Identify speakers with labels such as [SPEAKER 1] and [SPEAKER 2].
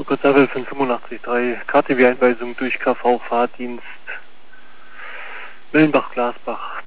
[SPEAKER 1] Lukas Abel von 85.3, KTW-Einweisung durch KV-Fahrdienst Millenbach-Glasbach.